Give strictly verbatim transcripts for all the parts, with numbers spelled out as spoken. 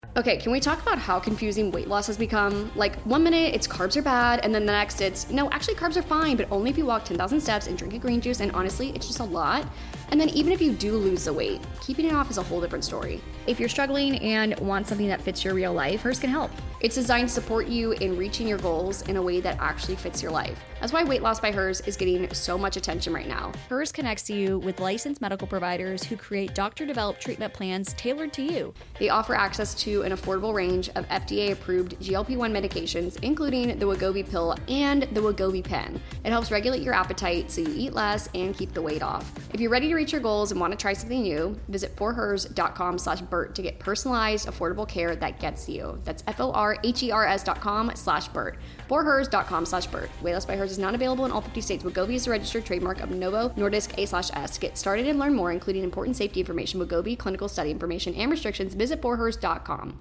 Okay, can we talk about how confusing weight loss has become? Like, one minute it's carbs are bad, and then the next it's, no, actually carbs are fine, but only if you walk ten thousand steps and drink a green juice, and honestly, it's just a lot. And then even if you do lose the weight, keeping it off is a whole different story. If you're struggling and want something that fits your real life, Hers can help. It's designed to support you in reaching your goals in a way that actually fits your life. That's why Weight Loss by Hers is getting so much attention right now. Hers connects you with licensed medical providers who create doctor-developed treatment plans tailored to you. They offer access to an affordable range of F D A-approved G L P one medications, including the Wegovy pill and the Wegovy pen. It helps regulate your appetite so you eat less and keep the weight off. If you're ready to reach your goals and want to try something new, visit forhers.com slash Bert to get personalized, affordable care that gets you. That's F-O-R-H-E-R-S dot com slash Bert. forhers.com slash Bert. Weight Loss by Hers is not available in all fifty states. Wegovy is a registered trademark of Novo Nordisk A slash S. To get started and learn more, including important safety information, Wegovy, clinical study information, and restrictions, visit forhers dot com.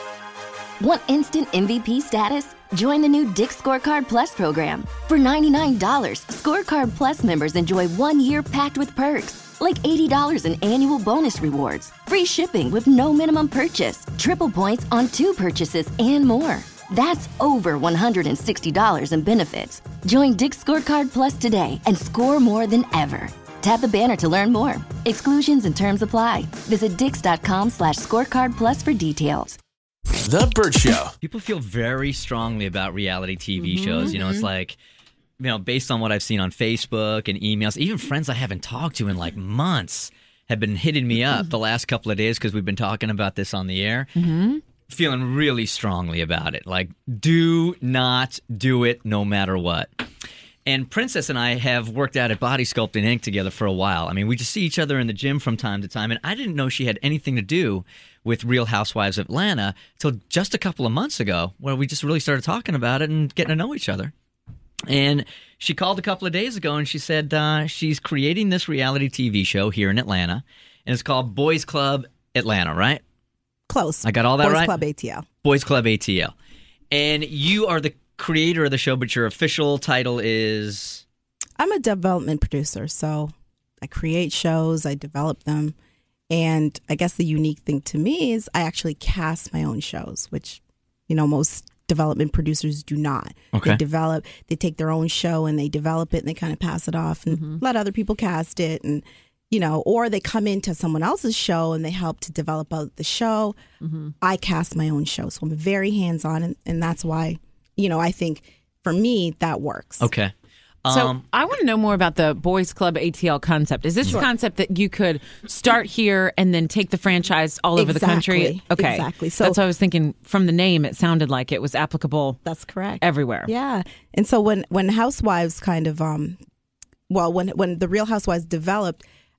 Want instant M V P status? Join the new Dick's Scorecard Plus program. For ninety-nine dollars, Scorecard Plus members enjoy one year packed with perks, like eighty dollars in annual bonus rewards, free shipping with no minimum purchase, triple points on two purchases, and more. That's over one hundred sixty dollars in benefits. Join Dick's Scorecard Plus today and score more than ever. Tap the banner to learn more. Exclusions and terms apply. Visit dix.com slash scorecard plus for details. The Bert Show. People feel very strongly about reality T V Mm-hmm, shows. You know, mm-hmm. it's like, you know, based on what I've seen on Facebook and emails, even friends I haven't talked to in like months have been hitting me up the last couple of days because we've been talking about this on the air. Mm-hmm. Feeling really strongly about it. Like, do not do it no matter what. And Princess and I have worked out at Body Sculpting Incorporated together for a while. I mean, we just see each other in the gym from time to time, and I didn't know she had anything to do with Real Housewives of Atlanta till just a couple of months ago, where we just really started talking about it and getting to know each other. And she called a couple of days ago, and she said uh, she's creating this reality T V show here in Atlanta, and it's called Boys Club Atlanta, right? Close. I got all that Boys right? Boys Club A T L. Boys Club A T L. And you are the creator of the show, but your official title is? I'm a development producer, so I create shows, I develop them, and I guess the unique thing to me is I actually cast my own shows, which, you know, most development producers do not. Okay. They develop, they take their own show and they develop it and they kind of pass it off and mm-hmm. let other people cast it, and you know, or they come into someone else's show and they help to develop out the show. Mm-hmm. I cast my own show, so I'm very hands-on, and, and that's why, you know, I think for me that works. Okay. So Um, I want to know more about the Boys Club A T L concept. Is this Sure. a concept that you could start here and then take the franchise all over the country? Exactly. Okay. Exactly. So that's what I was thinking. From the name, it sounded like it was applicable. That's correct. Everywhere. Yeah. And so when when Housewives kind of um, well, when when the Real Housewives developed,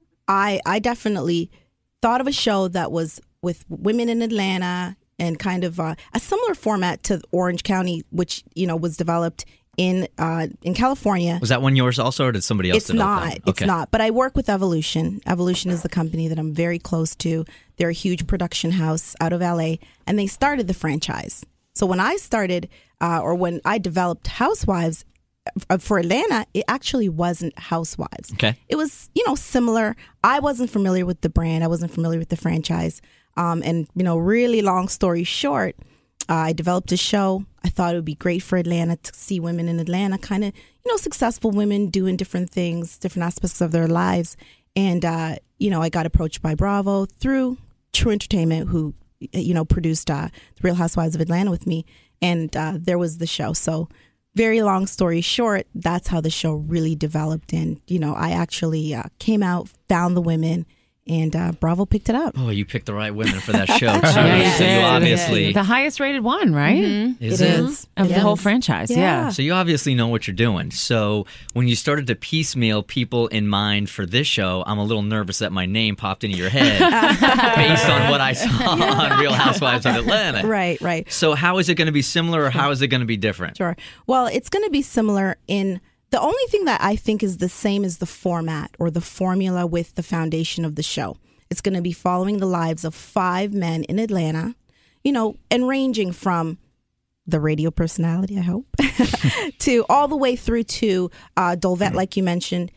I I definitely thought of a show that was with women in Atlanta and kind of uh, a similar format to Orange County, which you know was developed in uh, in California. Was that one yours also, or did somebody else It's develop not. that? It's Okay. not. But I work with Evolution. Evolution is the company that I'm very close to. They're a huge production house out of L A, and they started the franchise. So when I started, uh, or when I developed Housewives uh, for Atlanta, it actually wasn't Housewives. Okay. It was, you know, similar. I wasn't familiar with the brand. I wasn't familiar with the franchise. Um, and, you know, really long story short, Uh, I developed a show. I thought it would be great for Atlanta to see women in Atlanta, kind of, you know, successful women doing different things, different aspects of their lives. And, uh, you know, I got approached by Bravo through True Entertainment, who, you know, produced uh, The Real Housewives of Atlanta with me. And uh, there was the show. So very long story short, that's how the show really developed. And, you know, I actually uh, came out, found the women, and uh, Bravo picked it up. Oh, you picked the right women for that show, too. Yeah, you So did. you obviously... The highest rated one, right? Mm-hmm. Is it it? is. Of It the whole is. franchise, yeah. Yeah. So you obviously know what you're doing. So when you started to piecemeal people in mind for this show, I'm a little nervous that my name popped into your head based on what I saw on Real Housewives of Atlanta. Right, right. So how is it going to be similar, or how is it going to be different? Sure. Well, it's going to be similar in the only thing that I think is the same is the format or the formula with the foundation of the show. It's going to be following the lives of five men in Atlanta, you know, and ranging from the radio personality, I hope, to all the way through to uh, Dolvett, like you mentioned.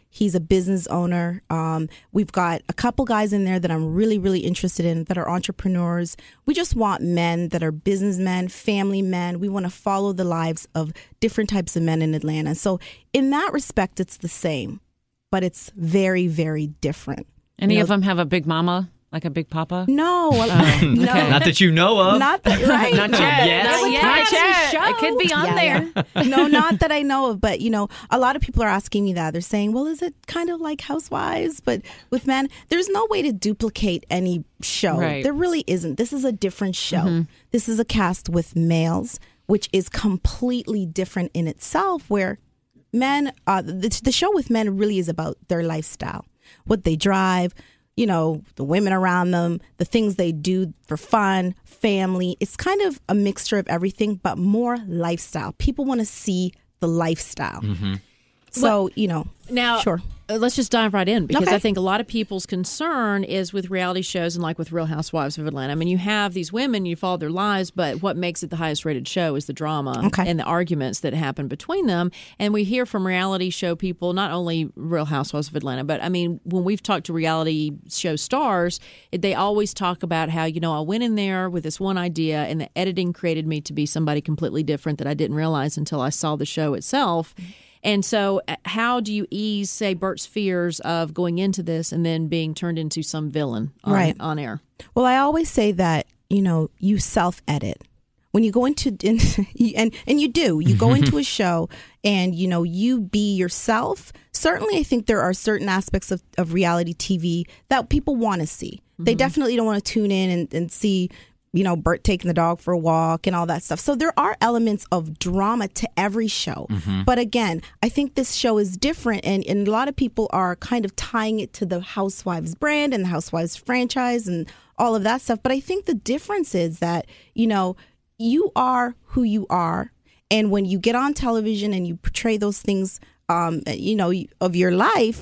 He's a business owner. Um, we've got a couple guys in there that I'm really, really interested in that are entrepreneurs. We just want men that are businessmen, family men. We want to follow the lives of different types of men in Atlanta. So in that respect, it's the same, but it's very, very different. Any You know, of them have a big mama, like a big papa? No, no, Not that you know of. not that right. Not yet. yet. Not yet. Not yet. Show. It could be on Yeah, there. yeah. No, not that I know of, but you know, a lot of people are asking me that. They're saying, "Well, is it kind of like Housewives, but with men?" There's no way to duplicate any show. Right. There really isn't. This is a different show. Mm-hmm. This is a cast with males, which is completely different in itself. Where men, uh, the, the show with men really is about their lifestyle, what they drive. You know, the women around them, the things they do for fun, family. It's kind of a mixture of everything, but more lifestyle. People want to see the lifestyle. Mm-hmm. So, you know, Now, sure. uh, let's just dive right in because Okay. I think a lot of people's concern is with reality shows and like with Real Housewives of Atlanta. I mean, you have these women, you follow their lives, but what makes it the highest rated show is the drama Okay. and the arguments that happen between them. And we hear from reality show people, not only Real Housewives of Atlanta, but I mean, when we've talked to reality show stars, they always talk about how, you know, I went in there with this one idea and the editing created me to be somebody completely different that I didn't realize until I saw the show itself. And so uh, how do you ease, say, Bert's fears of going into this and then being turned into some villain on, Right. on air? Well, I always say that, you know, you self-edit. When you go into, in, and and you do, you go into a show and, you know, you be yourself. Certainly, I think there are certain aspects of, of reality T V that people want to see. They definitely don't want to tune in and, and see, you know, Bert taking the dog for a walk and all that stuff. So there are elements of drama to every show. But again, I think this show is different. And, and a lot of people are kind of tying it to the Housewives brand and the Housewives franchise and all of that stuff. But I think the difference is that, you know, you are who you are. And when you get on television and you portray those things, um, you know, of your life,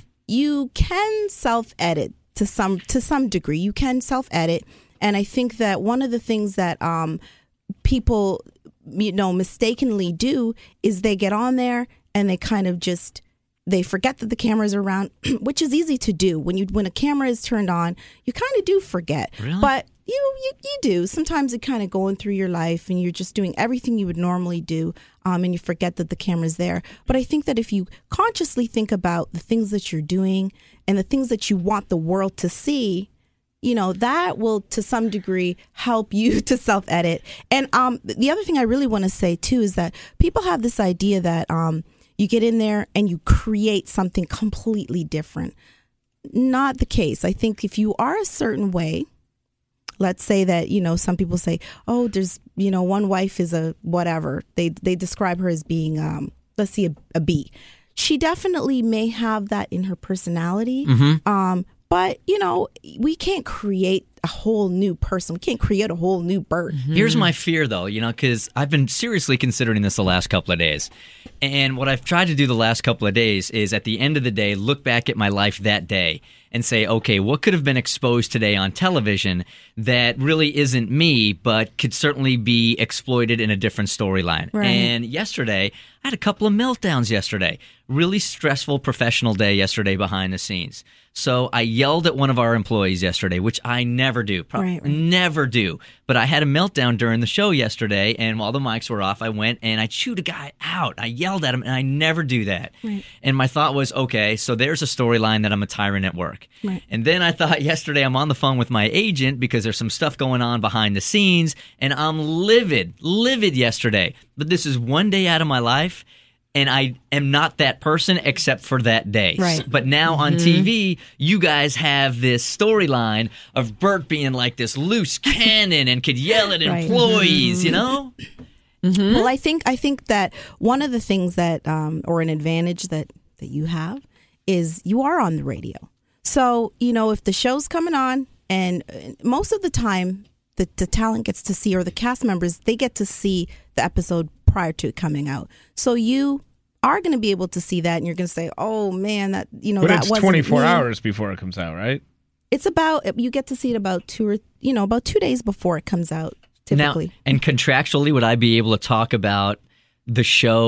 you can self-edit to some to some degree. You can self-edit. And I think that one of the things that um, people, you know, mistakenly do is they get on there and they kind of just, they forget that the camera's around, which is easy to do. When you when a camera is turned on, you kind of do forget. Really? But you, you you do. Sometimes you're kind of going through your life and you're just doing everything you would normally do, um, and you forget that the camera's there. But I think that if you consciously think about the things that you're doing and the things that you want the world to see, you know, that will to some degree help you to self-edit. And um, the other thing I really want to say, too, is that people have this idea that um, you get in there and you create something completely different. Not the case. I think if you are a certain way, let's say that, you know, some people say, oh, there's, you know, one wife is a whatever. They they describe her as being, um, let's see, a, a B. She definitely may have that in her personality. Um, but, you know, we can't create a whole new person. We can't create a whole new Bert. Here's my fear, though, you know, because I've been seriously considering this the last couple of days. And what I've tried to do the last couple of days is, at the end of the day, look back at my life that day and say, okay, what could have been exposed today on television that really isn't me, but could certainly be exploited in a different storyline? Right. And yesterday, I had a couple of meltdowns yesterday. Really stressful professional day yesterday behind the scenes. So I yelled at one of our employees yesterday, which I never do. Pro- Right, right. Never do. But I had a meltdown during the show yesterday, and while the mics were off, I went and I chewed a guy out. I yelled at him, and I never do that. Right. And my thought was, okay, so there's a storyline that I'm a tyrant at work. Right. And then I thought yesterday I'm on the phone with my agent because there's some stuff going on behind the scenes, and I'm livid, livid yesterday. But this is one day out of my life, and I am not that person except for that day. Right. But now on T V, you guys have this storyline of Bert being like this loose cannon and could yell at Right. employees, you know? Well, I think I think that one of the things that, um, or an advantage that, that you have is you are on the radio. So, you know, if the show's coming on, and uh, most of the time the, the talent gets to see, or the cast members, they get to see the episode prior to it coming out. So you are going to be able to see that, and you're going to say, oh, man, that, you know, But that it's wasn't twenty-four me. hours before it comes out, right? It's about, you get to see it about two or, you know, about two days before it comes out, typically. Now, and contractually, would I be able to talk about the show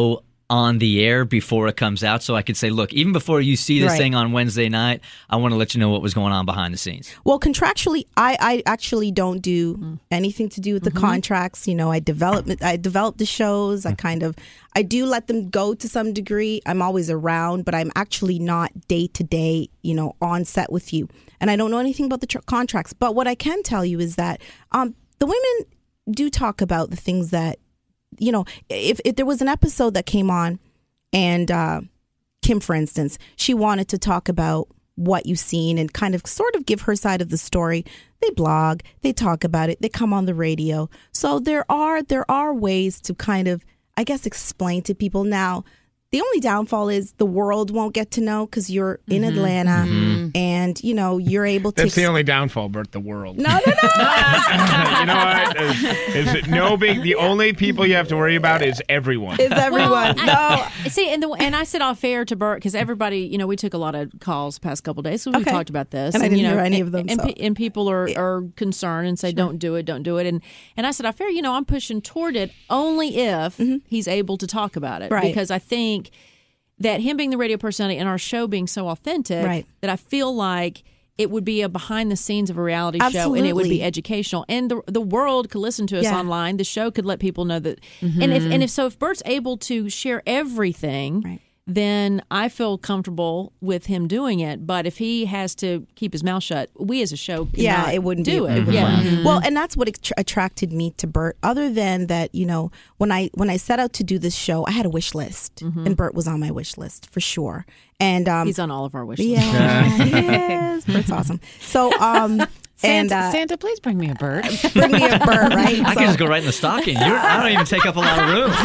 on the air before it comes out, so I could say, look, even before you see this Right. thing on Wednesday night, I want to let you know what was going on behind the scenes. Well, contractually, I, I actually don't do anything to do with the Mm-hmm. contracts. You know, I develop I develop the shows. I kind of I do let them go to some degree. I'm always around, but I'm actually not day to day, you know, on set with you. And I don't know anything about the tr- contracts. But what I can tell you is that um, the women do talk about the things that, you know, if, if there was an episode that came on and uh, Kim, for instance, she wanted to talk about what you've seen and kind of sort of give her side of the story. They blog, they talk about it, they come on the radio. So there are there are ways to kind of, I guess, explain to people. Now, the only downfall is the world won't get to know because you're in Mm-hmm. Atlanta and, you know, you're able to... That's the only downfall, Bert, the world. No, no, no. You know what? Is, is it no big... The only people you have to worry about is everyone. Is everyone. No. I, see, and the, and I said off air to Bert because everybody, you know, we took a lot of calls the past couple of days, so we Okay. talked about this, And I didn't you know, hear any and, of them, And, so. pe- and people are, are concerned and say, "Don't do it, don't do it." And and I said off air, you know, I'm pushing toward it only if he's able to talk about it, Right. because I think that him being the radio personality and our show being so authentic, Right. that I feel like it would be a behind the scenes of a reality show, and it would be Absolutely. educational, and the the world could listen to us Yeah. online. The show could let people know that, and if and if so, if Bert's able to share everything, Right. then I feel comfortable with him doing it. But if he has to keep his mouth shut, we as a show cannot Yeah, it wouldn't do be, it. it wouldn't yeah. work. Well, and that's what att- attracted me to Bert. Other than that, you know, when I when I set out to do this show, I had a wish list, and Bert was on my wish list for sure. And um, He's on all of our wish lists. yeah, yes, Bert's awesome. So um, and Santa, uh, Santa, please bring me a bird. bring me a Bert, right? I So- can just go right in the stocking. You're, I don't even take up a lot of room.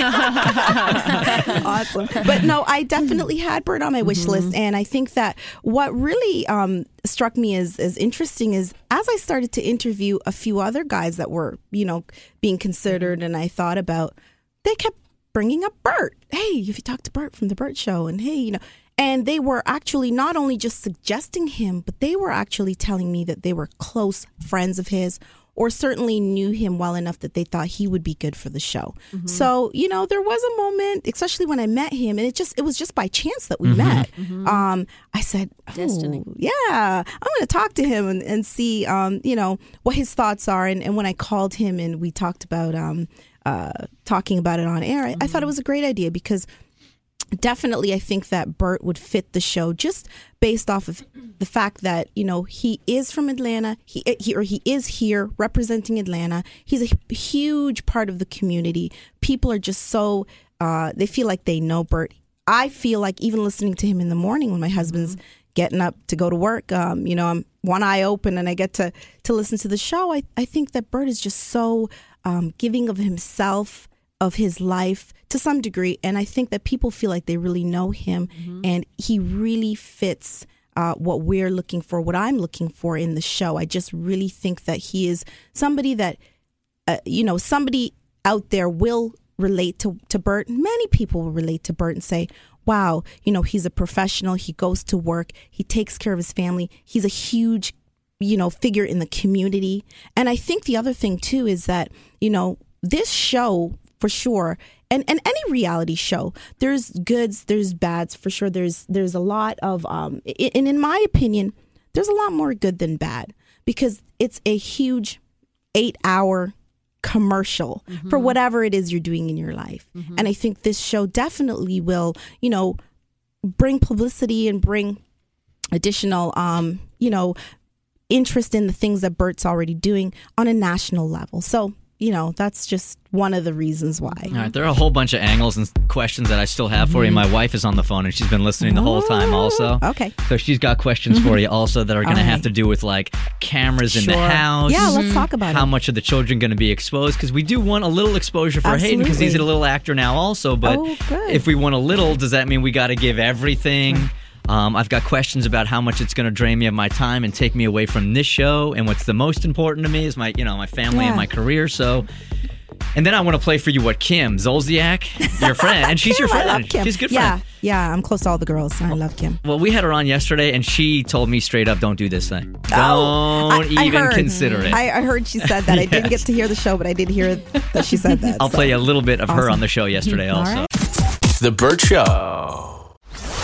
Awesome. But no, I definitely had Bert on my wish list. And I think that what really um, struck me as, as interesting is as I started to interview a few other guys that were, you know, being considered and I thought about, they kept bringing up Bert. Hey, if you talk to Bert from the Bert Show, and hey, you know, and they were actually not only just suggesting him, but they were actually telling me that they were close friends of his or certainly knew him well enough that they thought he would be good for the show. So, you know, there was a moment, especially when I met him, and it just it was just by chance that we met. Um, I said, oh, Destiny. yeah, I'm going to talk to him and, and see, um, you know, what his thoughts are. And, and when I called him and we talked about um, uh, talking about it on air, I, I thought it was a great idea because definitely I think that Bert would fit the show just based off of the fact that, you know, he is from Atlanta, he, he or he is here representing Atlanta. He's a huge part of the community. People are just so, uh, they feel like they know Bert. I feel like even listening to him in the morning when my husband's getting up to go to work, um, you know, I'm one eye open and I get to, to listen to the show. I, I think that Bert is just so um, giving of himself, of his life to some degree, and I think that people feel like they really know him, and he really fits uh, what we're looking for, what I'm looking for in the show. I just really think that he is somebody that, uh, you know, somebody out there will relate to, to Bert. Many people will relate to Bert and say, wow, you know, he's a professional, he goes to work, he takes care of his family, he's a huge, you know, figure in the community. And I think the other thing too is that, you know, this show for sure, and, and any reality show, there's goods, there's bads for sure. There's there's a lot of, um, and in my opinion, there's a lot more good than bad because it's a huge eight hour commercial mm-hmm. for whatever it is you're doing in your life. Mm-hmm. And I think this show definitely will, you know, bring publicity and bring additional, um, you know, interest in the things that Bert's already doing on a national level. So, you know, that's just one of the reasons why. All right, there are a whole bunch of angles and questions that I still have for you. My wife is on the phone and she's been listening the whole time also. Okay. So she's got questions for you also that are going to have to do with like cameras in the house. Yeah, let's talk about How it. much are the children going to be exposed? Because we do want a little exposure for Hayden because he's a Absolutely. little actor now also. But Oh, good. if we want a little, does that mean we got to give everything? Right. Um, I've got questions about how much it's going to drain me of my time and take me away from this show. And what's the most important to me is my, you know, my family Yeah. and my career. So, and then I want to play for you what Kim Zolciak, your friend, and she's your Kim, I friend. love Kim. She's a good yeah, friend. Yeah, I'm close to all the girls. I love Kim. Well, we had her on yesterday, and she told me straight up, "Don't do this thing. Don't Oh, I- I even heard. consider it." I, I heard she said that. I didn't get to hear the show, but I did hear that she said that. I'll so. play you a little bit of her Awesome. on the show yesterday All also. right. The Burt Show.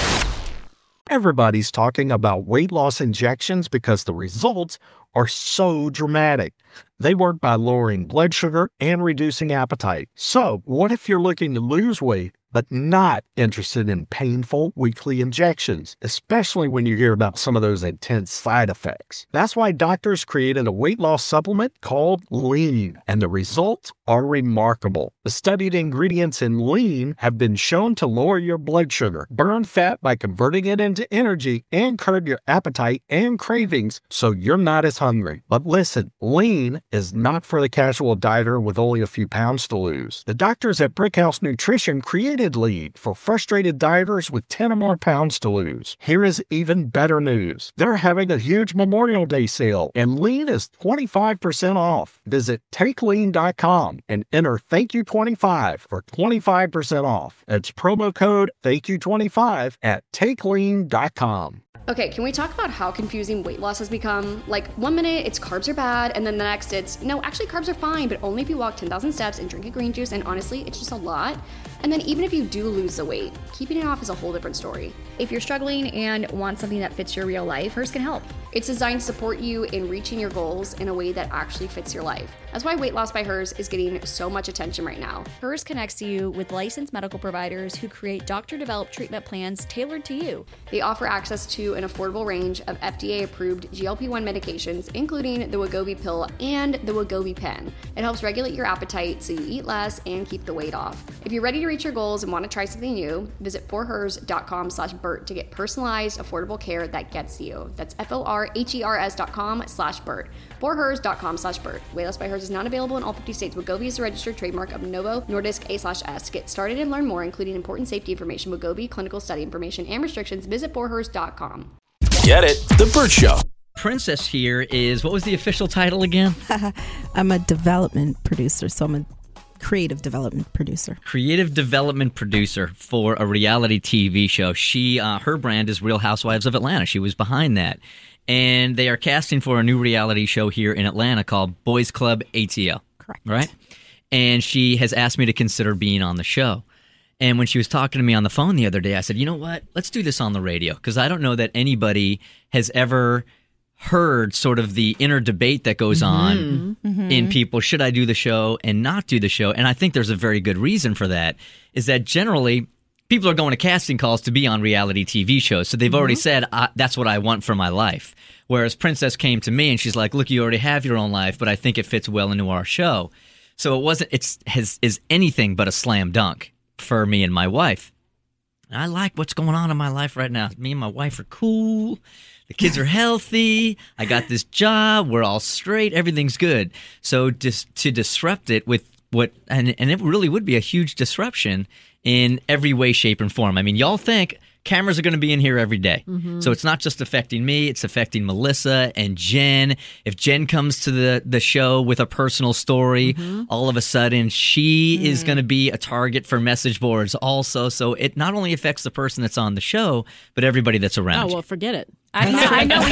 Everybody's talking about weight loss injections because the results are so dramatic. They work by lowering blood sugar and reducing appetite. So, what if you're looking to lose weight but not interested in painful weekly injections, especially when you hear about some of those intense side effects? That's why doctors created a weight loss supplement called Lean, and the results are remarkable. The studied ingredients in Lean have been shown to lower your blood sugar, burn fat by converting it into energy, and curb your appetite and cravings so you're not as hungry. But listen, Lean is not for the casual dieter with only a few pounds to lose. The doctors at Brickhouse Nutrition created Lean for frustrated dieters with ten or more pounds to lose. Here is even better news. They're having a huge Memorial Day sale, and Lean is twenty-five percent off. Visit take lean dot com and enter thank you twenty-five for twenty-five percent off. It's promo code thank you twenty-five at take lean dot com. Okay, can we talk about how confusing weight loss has become? Like, one minute it's carbs are bad, and then the next it's, no, actually carbs are fine, but only if you walk ten thousand steps and drink a green juice, and honestly, it's just a lot. And then even if you do lose the weight, keeping it off is a whole different story. If you're struggling and want something that fits your real life, Hers can help. It's designed to support you in reaching your goals in a way that actually fits your life. That's why Weight Loss by Hers is getting so much attention right now. Hers connects you with licensed medical providers who create doctor-developed treatment plans tailored to you. They offer access to an affordable range of F D A-approved G L P one medications, including the Wegovy pill and the Wegovy pen. It helps regulate your appetite so you eat less and keep the weight off. If you're ready to reach your goals and want to try something new, visit forhers dot com slash Burt to get personalized, affordable care that gets you. That's F O R H E R S dot com slash Burt. forhers dot com slash Burt. Weight Loss by Hers is not available in all fifty states. Wegovy is a registered trademark of Novo Nordisk A slash S. To get started and learn more, including important safety information, Wegovy, clinical study information, and restrictions, visit forhers dot com. Get it? The Burt Show. Princess here is, what was the official title again? I'm a development producer, so I'm a creative development producer. Creative development producer for a reality T V show. She, uh, her brand is Real Housewives of Atlanta. She was behind that. And they are casting for a new reality show here in Atlanta called Boys Club A T L. Correct. Right? And she has asked me to consider being on the show. And when she was talking to me on the phone the other day, I said, you know what? Let's do this on the radio. Because I don't know that anybody has ever heard sort of the inner debate that goes on Mm-hmm. Mm-hmm. in people. Should I do the show and not do the show? And I think there's a very good reason for that, is that generally people are going to casting calls to be on reality T V shows. So they've mm-hmm. already said, uh, that's what I want for my life. Whereas Princess came to me and she's like, look, you already have your own life, but I think it fits well into our show. So it wasn't, it's has, is anything but a slam dunk for me and my wife. And I like what's going on in my life right now. Me and my wife are cool. The kids are healthy. I got this job. We're all straight. Everything's good. So just to disrupt it with what, and, and it really would be a huge disruption in every way, shape, and form. I mean, y'all think cameras are going to be in here every day. Mm-hmm. So it's not just affecting me, it's affecting Melissa and Jen. If Jen comes to the, the show with a personal story, mm-hmm. all of a sudden she mm. is going to be a target for message boards also. So it not only affects the person that's on the show, but everybody that's around. Oh, you. well, forget it. I know, I know.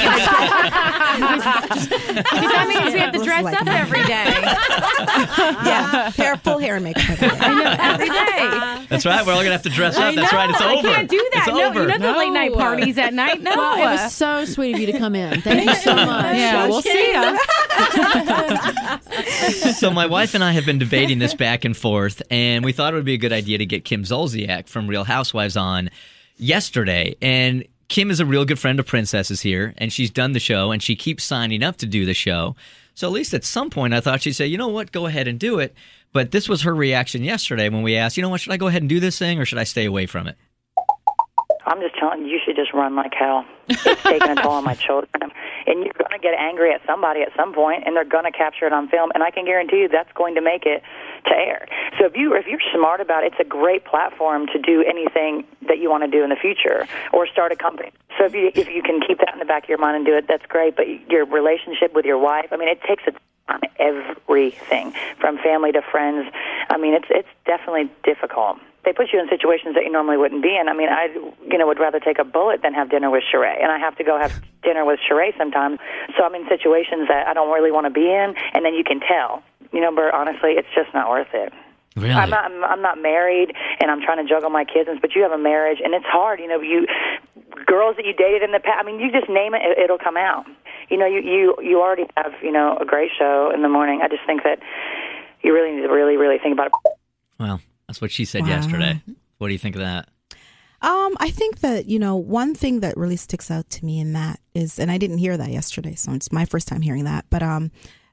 Because that means we have to dress like up that. every day. Yeah, hair, full hair and makeup every day. I know, every day. That's right. We're all going to have to dress I up. know, That's right. It's I over. can't do that. It's no, over. you know the No. late night parties at night? No. Well, it was so sweet of you to come in. Thank you so much. Yeah, we'll see ya. So my wife and I have been debating this back and forth, and we thought it would be a good idea to get Kim Zolciak from Real Housewives on yesterday. And Kim is a real good friend of Princess's here, and she's done the show, and she keeps signing up to do the show. So at least at some point I thought she'd say, you know what, go ahead and do it. But this was her reaction yesterday when we asked, you know what, should I go ahead and do this thing, or should I stay away from it? I'm just telling you, you should just run like hell. It's taking a toll on my children. And you're going to get angry at somebody at some point, and they're going to capture it on film, and I can guarantee you that's going to make it to air. So if, you, if you're smart about it, it's a great platform to do anything that you want to do in the future or start a company. So if you, if you can keep that in the back of your mind and do it, that's great. But your relationship with your wife, I mean, it takes a on everything, from family to friends. I mean, it's it's definitely difficult. They put you in situations that you normally wouldn't be in. I mean, I you know would rather take a bullet than have dinner with Sheree, and I have to go have dinner with Sheree sometimes. So I'm in situations that I don't really want to be in, and then you can tell. You know, but honestly, it's just not worth it. Really? I'm not. I'm, I'm not married, and I'm trying to juggle my kids. But you have a marriage, and it's hard. You know, you girls that you dated in the past. I mean, you just name it, it it'll come out. You know, you, you you already have, you know, a great show in the morning. I just think that you really need to really really think about it. Well, that's what she said Wow. yesterday. What do you think of that? Um, I think that, you know, one thing that really sticks out to me in that is, and I didn't hear that yesterday, so it's my first time hearing that, but, um,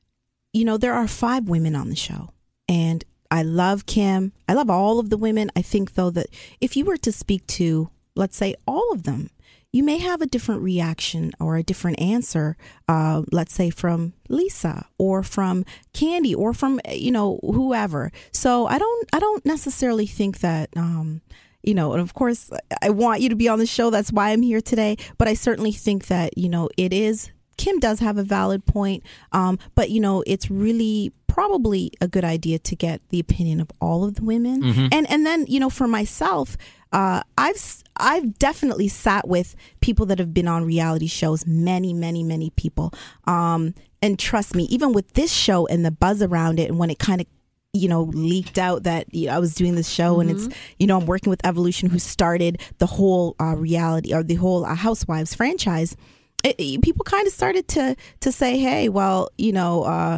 you know, there are five women on the show, and I love Kim. I love all of the women. I think, though, that if you were to speak to, let's say, all of them, you may have a different reaction or a different answer, uh, let's say from Lisa or from Candy or from, you know, whoever. So I don't, I don't necessarily think that, um, you know, and of course, I want you to be on the show. That's why I'm here today. But I certainly think that, you know, it is, Kim does have a valid point. Um, but, you know, it's really probably a good idea to get the opinion of all of the women. Mhm. And and then, you know, for myself, uh, I've I've definitely sat with people that have been on reality shows, many, many, many people. Um, and trust me, even with this show and the buzz around it, and when it kind of, you know, leaked out that, you know, I was doing this show, and it's, you know, I'm working with Evolution, who started the whole uh, reality or the whole uh, Housewives franchise. It, it- people kind of started to to say, hey, well, you know, uh,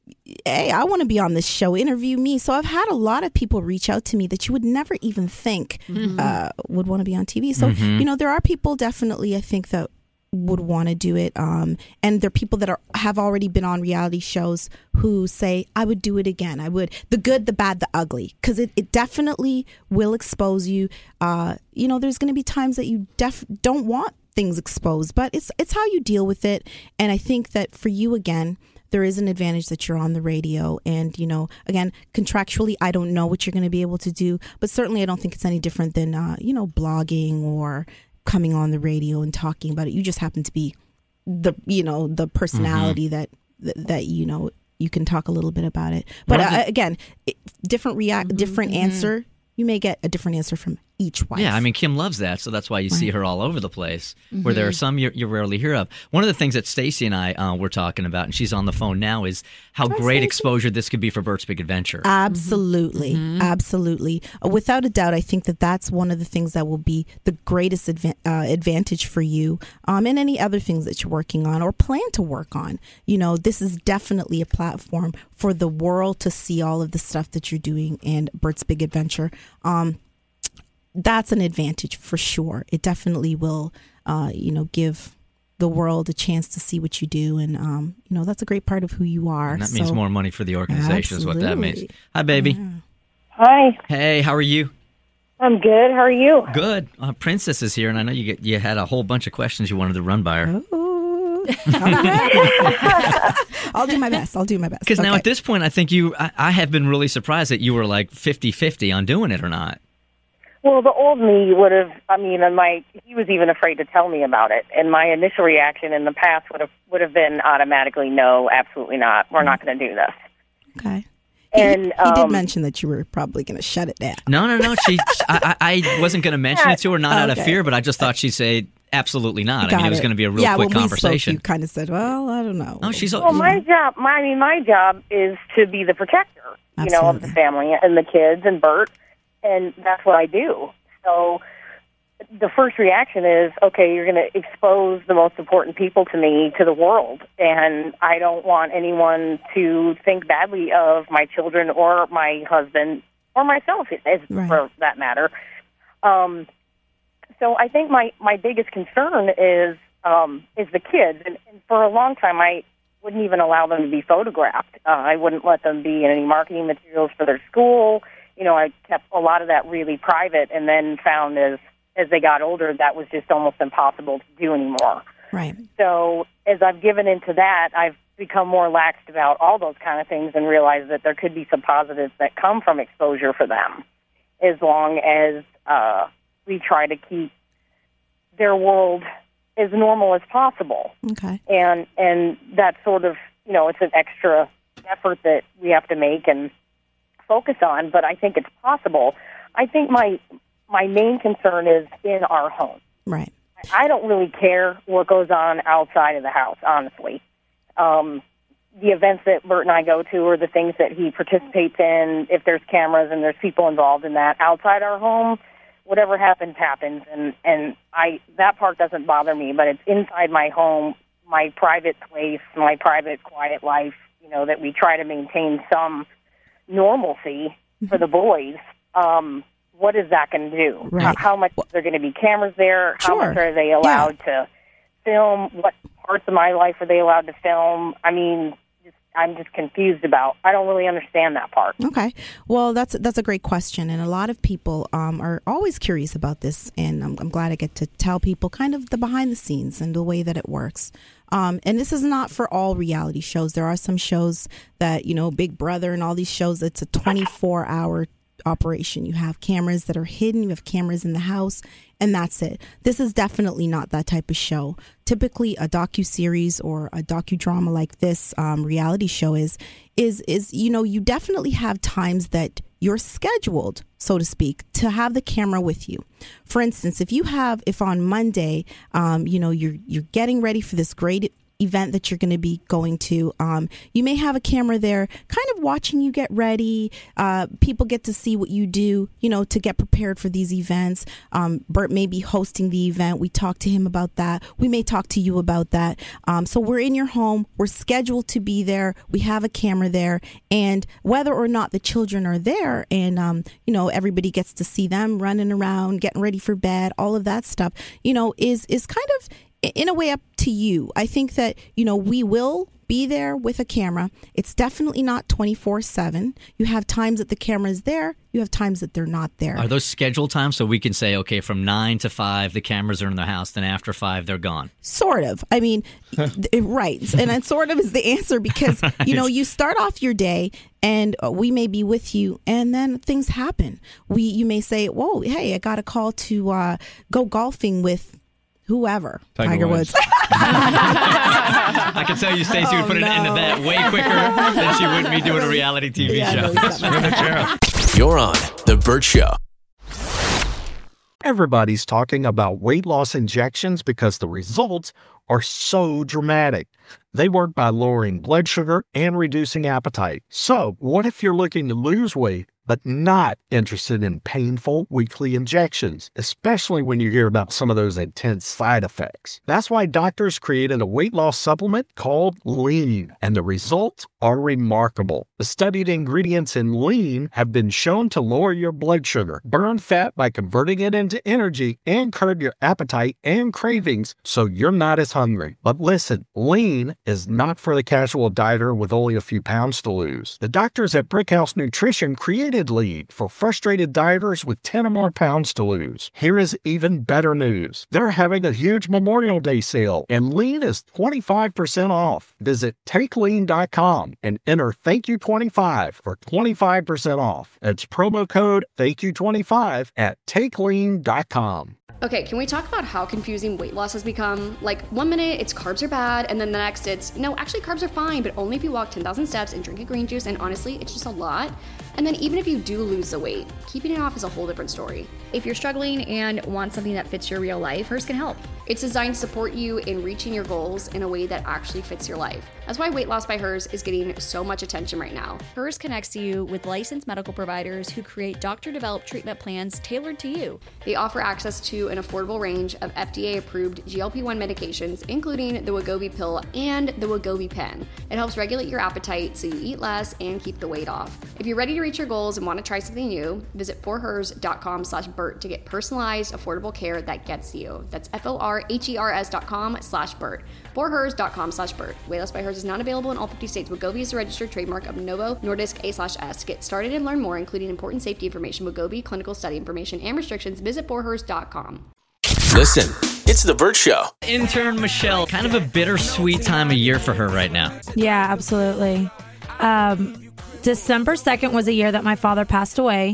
hey, I want to be on this show, interview me. So I've had a lot of people reach out to me that you would never even think Mhm. uh, would want to be on T V. So, Mhm. you know, there are people definitely, I think, that would want to do it. Um, and there are people that are have already been on reality shows who say, I would do it again. I would. The good, the bad, the ugly. Because it, it definitely will expose you. Uh, you know, there's going to be times that you def- don't want things exposed, but it's it's how you deal with it. And I think that for you, again, there is an advantage that you're on the radio. And, you know, again, contractually, I don't know what you're going to be able to do, but certainly I don't think it's any different than, uh, you know, blogging or coming on the radio and talking about it. You just happen to be the, you know, the personality that, that, that, you know, you can talk a little bit about it. But One of uh, the- again, it, different react, different answer. You may get a different answer from each wife. Yeah, I mean, Kim loves that, so that's why you see her all over the place, where there are Mhm. some you, you rarely hear of. One of the things that Stacey and I uh, were talking about, and she's on the phone now, is how great exposure this could be for Bert's Big Adventure. Absolutely. Absolutely. Uh, without a doubt, I think that that's one of the things that will be the greatest adva- uh, advantage for you um, and any other things that you're working on or plan to work on. You know, this is definitely a platform for the world to see all of the stuff that you're doing and Bert's Big Adventure. Um, that's an advantage for sure. It definitely will, uh, you know, give the world a chance to see what you do. And, um, you know, that's a great part of who you are. And that means So- more money for the organization is what that means. Absolutely. Hi, baby. Hi. Hey, how are you? I'm good. How are you? Good. Uh, Princess is here, and I know you get you had a whole bunch of questions you wanted to run by her. I'll do my best. I'll do my best. Because now Okay. at this point, I think you, I, I have been really surprised that you were like fifty-fifty on doing it or not. Well, the old me would have, I mean, and my, he was even afraid to tell me about it. And my initial reaction in the past would have, would have been automatically, no, absolutely not. We're not going to do this. Okay. And he, he did um, mention that you were probably going to shut it down. No, no, no. She, I, I I wasn't going to mention it to her, not out of Okay. fear, but I just thought she'd say absolutely not. I mean, Got it was going to be a real yeah, quick when conversation. We spoke, you kind of said, well, I don't know. Oh, she's Well, my job, my, I mean, my job is to be the protector, you know, of the family and the kids and Bert, and that's what I do. So the first reaction is, okay, you're going to expose the most important people to me, to the world, and I don't want anyone to think badly of my children or my husband or myself, as Right. for that matter. Um, so I think my, my biggest concern is um, is the kids, and, and for a long time I wouldn't even allow them to be photographed. Uh, I wouldn't let them be in any marketing materials for their school. You know, I kept a lot of that really private, and then found as as they got older that was just almost impossible to do anymore. Right. So as I've given into that, I've become more laxed about all those kind of things and realized that there could be some positives that come from exposure for them, as long as uh, we try to keep their world as normal as possible. Okay. And and that's sort of, you know, it's an extra effort that we have to make and focus on, but I think it's possible. I think my my main concern is in our home. Right. I don't really care what goes on outside of the house, honestly. Um, the events that Bert and I go to or the things that he participates in, if there's cameras and there's people involved in that outside our home, whatever happens, happens. And, and I that part doesn't bother me, but it's inside my home, my private place, my private, quiet life, you know, that we try to maintain some normalcy for the boys. Um, what is that going to do? Right. How, how much are there going to be cameras there? How Sure. much are they allowed yeah. to film? What parts of my life are they allowed to film? I mean, just, I'm just confused about. I don't really understand that part. Okay. Well, that's that's a great question. And a lot of people um, are always curious about this. And I'm, I'm glad I get to tell people kind of the behind the scenes and the way that it works. Um, and this is not for all reality shows. There are some shows that, you know, Big Brother and all these shows, it's a twenty-four hour operation. You have cameras that are hidden, you have cameras in the house, and that's it. This is definitely not that type of show. Typically, a docuseries or a docudrama like this um, reality show is, is, is, you know, you definitely have times that you're scheduled, so to speak, to have the camera with you. For instance, if you have, if on Monday, um, you know, you're you're getting ready for this great event that you're going to be going to, um, you may have a camera there kind of watching you get ready. Uh, people get to see what you do, you know, to get prepared for these events. Um, Bert may be hosting the event. We talk to him about that. We may talk to you about that. Um, so we're in your home. We're scheduled to be there. We have a camera there. And whether or not the children are there and, um, you know, everybody gets to see them running around, getting ready for bed, all of that stuff, you know, is, is kind of in a way up to you. I think that, you know, we will be there with a camera. It's definitely not twenty-four seven. You have times that the camera is there. You have times that they're not there. Are those scheduled times so we can say, okay, from nine to five, the cameras are in the house, then after five, they're gone? Sort of. I mean, right. And that sort of is the answer because, right. you know, you start off your day and we may be with you and then things happen. We, you may say, whoa, hey, I got a call to uh, go golfing with whoever. Tiger, Tiger Woods. Woods. I can tell you Stacey Oh, would put an no. end to that way quicker than she would me doing a reality T V Yeah, show. no, exactly. You're on The Bert Show. Everybody's talking about weight loss injections because the results are so dramatic. They work by lowering blood sugar and reducing appetite. So, what if you're looking to lose weight but not interested in painful weekly injections, especially when you hear about some of those intense side effects? That's why doctors created a weight loss supplement called Lean, and the results are remarkable. The studied ingredients in Lean have been shown to lower your blood sugar, burn fat by converting it into energy, and curb your appetite and cravings so you're not as hungry. But listen, Lean is not for the casual dieter with only a few pounds to lose. The doctors at Brickhouse Nutrition created Lean for frustrated dieters with ten or more pounds to lose. Here is even better news. They're having a huge Memorial Day sale, and Lean is twenty-five percent off. Visit take lean dot com and enter thank you twenty-five for twenty-five percent off. It's promo code thank you twenty-five at take lean dot com. Okay, can we talk about how confusing weight loss has become? Like, one minute it's carbs are bad, and then the next it's, no, actually carbs are fine, but only if you walk ten thousand steps and drink a green juice, and honestly, it's just a lot. And then even if you do lose the weight, keeping it off is a whole different story. If you're struggling and want something that fits your real life, Hers can help. It's designed to support you in reaching your goals in a way that actually fits your life. That's why Weight Loss by Hers is getting so much attention right now. Hers connects you with licensed medical providers who create doctor-developed treatment plans tailored to you. They offer access to an affordable range of F D A-approved G L P one medications, including the Wegovy pill and the Wegovy pen. It helps regulate your appetite so you eat less and keep the weight off. If you're ready to reach your goals and want to try something new, visit forhers dot com slash Bert to get personalized, affordable care that gets you. That's F O R H E R S dot com slash Bert. forhers dot com slash Bert. Weight Loss by Hers is not available in all fifty states. Wegovy is a registered trademark of Novo Nordisk A slash S. Get started and learn more, including important safety information, Wegovy, clinical study information, and restrictions. Visit forhers dot com. Listen, it's The Bert Show. Intern Michelle, kind of a bittersweet time of year for her right now. Yeah, absolutely. Um, December second was a year that my father passed away.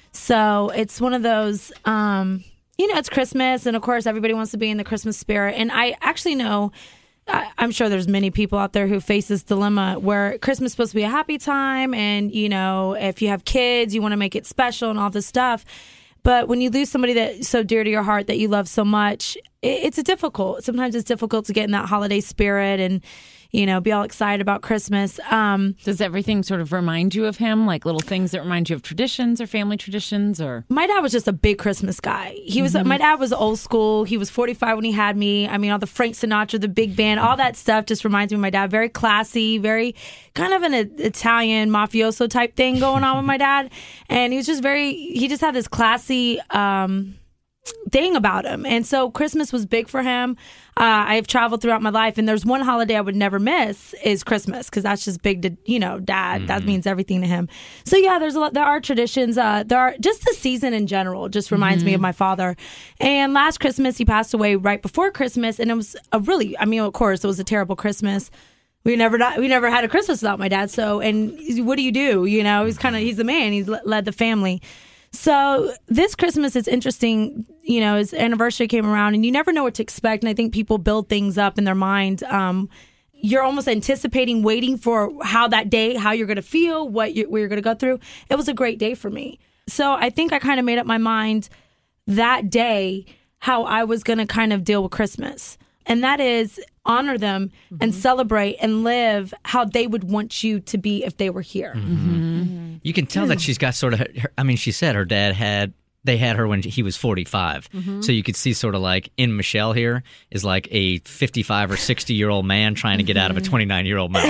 So it's one of those, um, you know, it's Christmas. And of course, everybody wants to be in the Christmas spirit. And I actually know, I, I'm sure there's many people out there who face this dilemma where Christmas is supposed to be a happy time. And, you know, if you have kids, you want to make it special and all this stuff. But when you lose somebody that's so dear to your heart that you love so much, it, it's a difficult. Sometimes it's difficult to get in that holiday spirit. And, you know, be all excited about Christmas. Um, Does everything sort of remind you of him, like little things that remind you of traditions or family traditions? Or my dad was just a big Christmas guy. He was Mhm. my dad was old school. He was forty-five when he had me. I mean, all the Frank Sinatra, the big band, all that stuff just reminds me of my dad. Very classy, very kind of an Italian mafioso type thing going on with my dad. And he was just very, he just had this classy um, thing about him. And so Christmas was big for him. Uh, I've traveled throughout my life, and there's one holiday I would never miss is Christmas, because that's just big to, you know, dad. Mm-hmm. That means everything to him. So yeah, there's a lot, there are traditions. Uh, there are just the season in general just reminds mm-hmm. me of my father. And last Christmas, he passed away right before Christmas, and it was a really, I mean, of course, it was a terrible Christmas. We never not, we never had a Christmas without my dad. So, and what do you do? You know, he's kind of, he's the man. He's led the family. So this Christmas is interesting. You know, his anniversary came around, and you never know what to expect. And I think people build things up in their mind. Um, you're almost anticipating, waiting for how that day, how you're going to feel, what, you, what you're going to go through. It was a great day for me. So I think I kind of made up my mind that day how I was going to kind of deal with Christmas. And that is honor them mm-hmm. and celebrate and live how they would want you to be if they were here. Mm-hmm. Mm-hmm. You can tell that she's got sort of, her, I mean, she said her dad had, they had her when he was forty-five. Mm-hmm. So you could see sort of like in Michelle here is like a fifty-five or sixty year old man trying to get out of a twenty-nine year old mouth.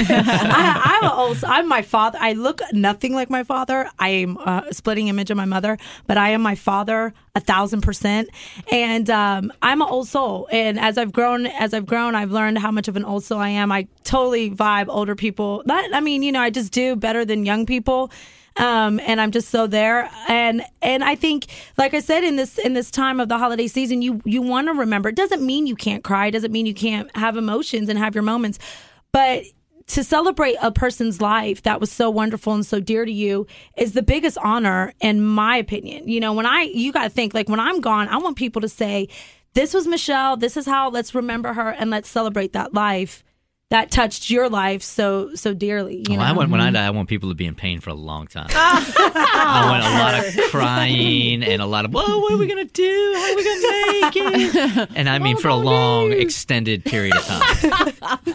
I, I'm also, I'm my father. I look nothing like my father. I am a splitting image of my mother, but I am my father a thousand percent. And um, I'm an old soul. And as I've grown, as I've grown, I've learned how much of an old soul I am. I totally vibe older people. Not, I mean, you know, I just do better than young people. Um, and I'm just so there. And and I think, like I said, in this in this time of the holiday season, you you want to remember. It doesn't mean you can't cry. It doesn't mean you can't have emotions and have your moments. But to celebrate a person's life that was so wonderful and so dear to you is the biggest honor, in my opinion. You know, when I, you got to think, like, when I'm gone, I want people to say, this was Michelle. This is how, let's remember her and let's celebrate that life that touched your life so so dearly. You oh, know? I want, when I die, I want people to be in pain for a long time. I want a lot of crying and a lot of, whoa, what are we going to do? How are we going to make it? And I mean oh, for a long, geez. extended period of time.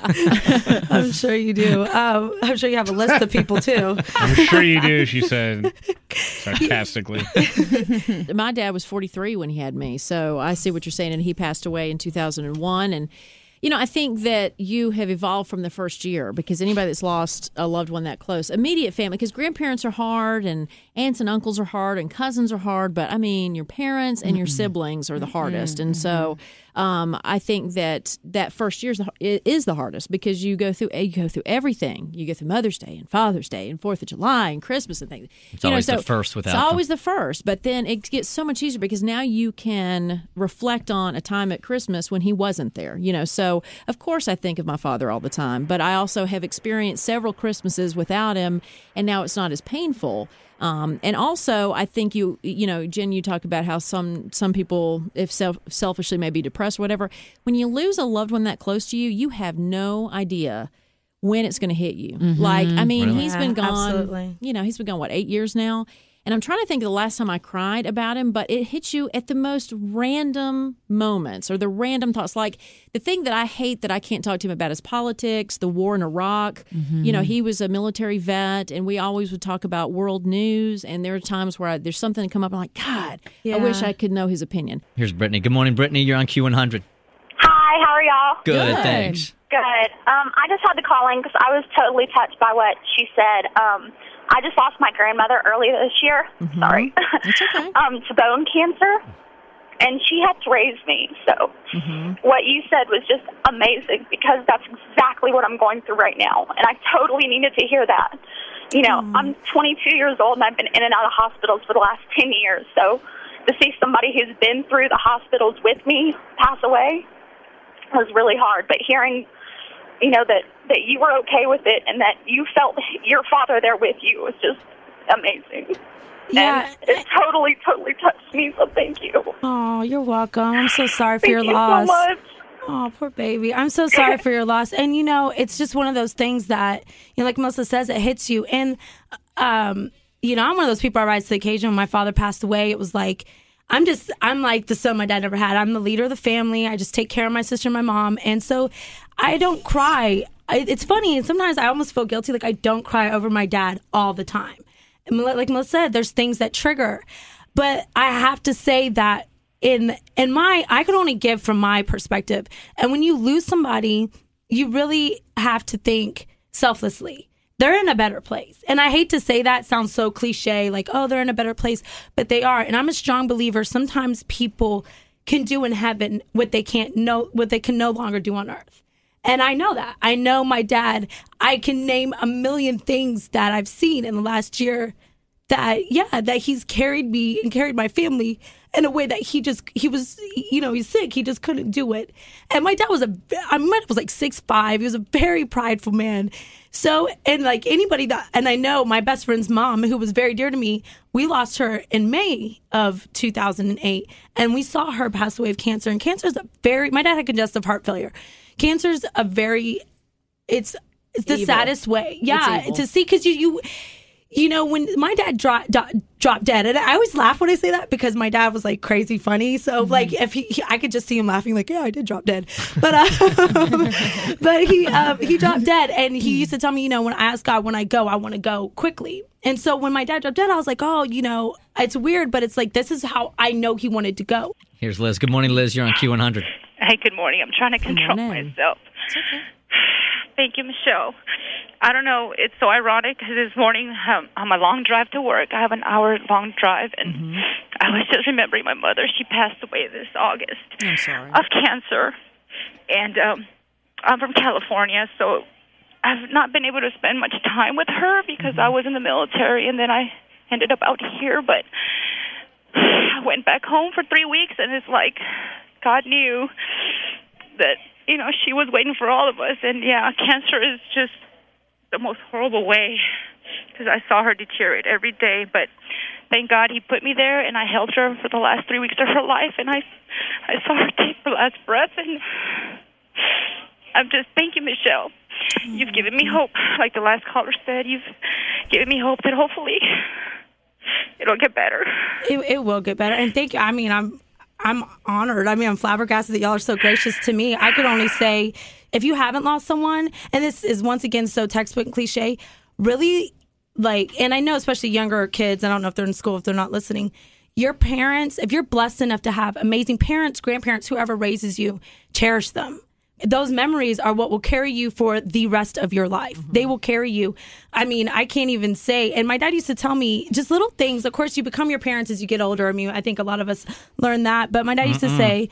I'm sure you do. Um, I'm sure you have a list of people, too. I'm sure you do, she said sarcastically. My dad was forty-three when he had me, so I see what you're saying, and he passed away in two thousand one, and you know, I think that you have evolved from the first year, because anybody that's lost a loved one that close, immediate family, because grandparents are hard and aunts and uncles are hard and cousins are hard. But I mean, your parents and mm-hmm. your siblings are the hardest. Mm-hmm. And so um, I think that that first year is the, is the hardest, because you go through you go through everything. You go through Mother's Day and Father's Day and Fourth of July and Christmas and things. It's you always know, so the first without It's them. always the first. But then it gets so much easier, because now you can reflect on a time at Christmas when he wasn't there. You know, so So, of course, I think of my father all the time, but I also have experienced several Christmases without him, and now it's not as painful. Um, and also, I think you, you know, Jen, you talk about how some some people, if self, selfishly, may be depressed or whatever. When you lose a loved one that close to you, you have no idea when it's going to hit you. Mm-hmm. Like, I mean, really? he's yeah, been gone, absolutely. you know, he's been gone, what, eight years now? And I'm trying to think of the last time I cried about him, but it hits you at the most random moments, or the random thoughts. Like, the thing that I hate that I can't talk to him about is politics, the war in Iraq. Mm-hmm. You know, he was a military vet, and we always would talk about world news. And there are times where I, there's something come up, and I'm like, God, yeah. I wish I could know his opinion. Here's Brittany. Good morning, Brittany. You're on Q one hundred. Hi, how are y'all? Good, Good. Thanks. Good. Um, I just had to call in because I was totally touched by what she said. Um, I just lost my grandmother earlier this year. Mm-hmm. Sorry. It's okay. um, to bone cancer, and she helped raise me. So mm-hmm. what you said was just amazing, because that's exactly what I'm going through right now, and I totally needed to hear that. You know, mm. I'm twenty-two years old, and I've been in and out of hospitals for the last ten years. So to see somebody who's been through the hospitals with me pass away was really hard. But hearing, you know, that, that you were okay with it and that you felt your father there with you was just amazing. Yeah. And it totally, totally touched me, so thank you. Oh, you're welcome. I'm so sorry for thank your you loss. so much. Oh, poor baby. I'm so sorry for your loss. And, you know, it's just one of those things that, you know, like Melissa says, it hits you. And, um, you know, I'm one of those people I rise to the occasion. When my father passed away, it was like, I'm just, I'm like the son my dad never had. I'm the leader of the family. I just take care of my sister and my mom. And so I don't cry I, it's funny, and sometimes I almost feel guilty. Like I don't cry over my dad all the time. And like Melissa said, there's things that trigger. But I have to say that in in my, I can only give from my perspective. And when you lose somebody, you really have to think selflessly. They're in a better place. And I hate to say that, sounds so cliche, like, oh, they're in a better place, but they are. And I'm a strong believer. Sometimes people can do in heaven what they can't know, what they can no longer do on earth. And I know that. I know my dad. I can name a million things that I've seen in the last year that, yeah, that he's carried me and carried my family in a way that he just, he was, you know, he's sick. He just couldn't do it. And my dad was a, I mean, my dad was like six five. He was a very prideful man. So, and like anybody that, and I know my best friend's mom, who was very dear to me, we lost her in May of two thousand eight. And we saw her pass away of cancer. And cancer is a very, my dad had congestive heart failure. Cancer is a very, it's, it's the Evil. saddest way. Yeah. It's evil. To see, because you, you, You know, when my dad dro- do- dropped dead, and I always laugh when I say that because my dad was like crazy funny. So Mm-hmm. like if he, he, I could just see him laughing, like, yeah, I did drop dead. But um, but he um, he dropped dead, and he used to tell me, you know, when I ask God when I go, I want to go quickly. And so when my dad dropped dead, I was like, oh, you know, it's weird, but it's like this is how I know he wanted to go. Here's Liz. Good morning, Liz. You're on Q one hundred. Hey, good morning. I'm trying to control myself. Thank you, Michelle. I don't know. It's so ironic because this morning um, on my long drive to work, I have an hour-long drive, and mm-hmm. I was just remembering my mother. She passed away this August I'm sorry. of cancer, and um, I'm from California, so I've not been able to spend much time with her because mm-hmm. I was in the military, and then I ended up out here, but I went back home for three weeks, and it's like God knew that, you know, she was waiting for all of us, and yeah, cancer is just the most horrible way because I saw her deteriorate every day, but thank God he put me there, and I held her for the last three weeks of her life, and I I saw her take her last breath, and I'm just, thank you, Michelle. You've given me hope. Like the last caller said, you've given me hope that hopefully it'll get better. It, it will get better, and thank you. I mean, I'm I'm honored. I mean, I'm flabbergasted that y'all are so gracious to me. I could only say, if you haven't lost someone, and this is once again so textbook and cliche, really, like, and I know especially younger kids, I don't know if they're in school, if they're not listening, your parents, if you're blessed enough to have amazing parents, grandparents, whoever raises you, cherish them. Those memories are what will carry you for the rest of your life. Mm-hmm. They will carry you. I mean, I can't even say, and my dad used to tell me just little things. Of course, you become your parents as you get older. I mean, I think a lot of us learn that, but my dad used Mm-mm. to say,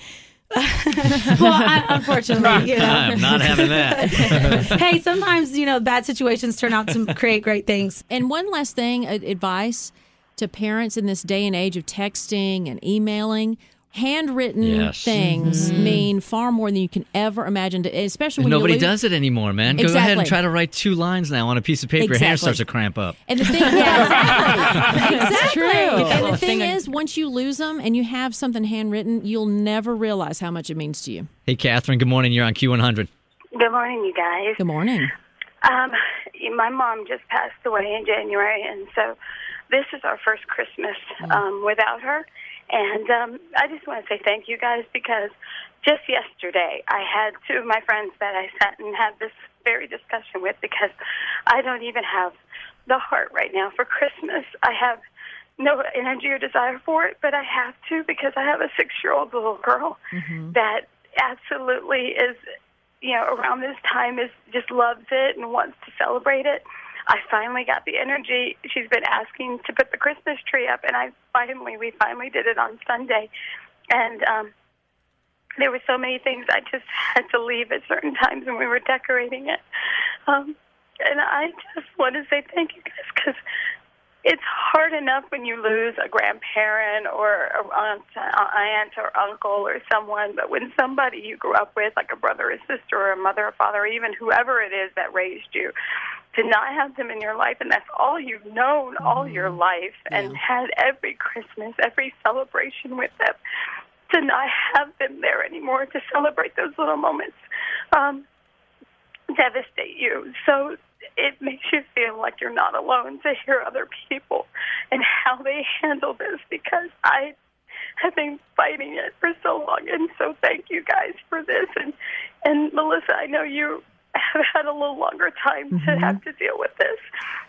well, I, unfortunately, you know. I'm not having that. Hey, sometimes, you know, bad situations turn out to create great things. And one last thing, advice to parents in this day and age of texting and emailing. Handwritten yes. things mm-hmm. mean far more than you can ever imagine, especially when nobody you does it anymore, man. Exactly. Go ahead and try to write two lines now on a piece of paper. Exactly. Your hand starts to cramp up. And the thing, yeah, exactly. That's true. And the thing is, once you lose them and you have something handwritten, you'll never realize how much it means to you. Hey, Catherine. Good morning. You're on Q one hundred. Good morning, you guys. Good morning. Um, my mom just passed away in January, and so this is our first Christmas um, without her. And um, I just want to say thank you guys because just yesterday I had two of my friends that I sat and had this very discussion with because I don't even have the heart right now for Christmas. I have no energy or desire for it, but I have to because I have a six-year-old little girl mm-hmm. that absolutely is, you know, around this time is just loves it and wants to celebrate it. I finally got the energy. She's been asking to put the Christmas tree up, and I finally, we finally did it on Sunday. And um, there were so many things I just had to leave at certain times when we were decorating it. Um, and I just want to say thank you guys because it's hard enough when you lose a grandparent or a aunt, aunt or uncle or someone, but when somebody you grew up with, like a brother or sister or a mother or father, or even whoever it is that raised you, to not have them in your life, and that's all you've known mm-hmm. all your life, and yeah. had every Christmas, every celebration with them, to not have them there anymore to celebrate those little moments, um, devastate you. So it makes you feel like you're not alone to hear other people and how they handle this, because I have been fighting it for so long, and so thank you guys for this. And, and Melissa, I know you have had a little longer time Mm-hmm. to have to deal with this.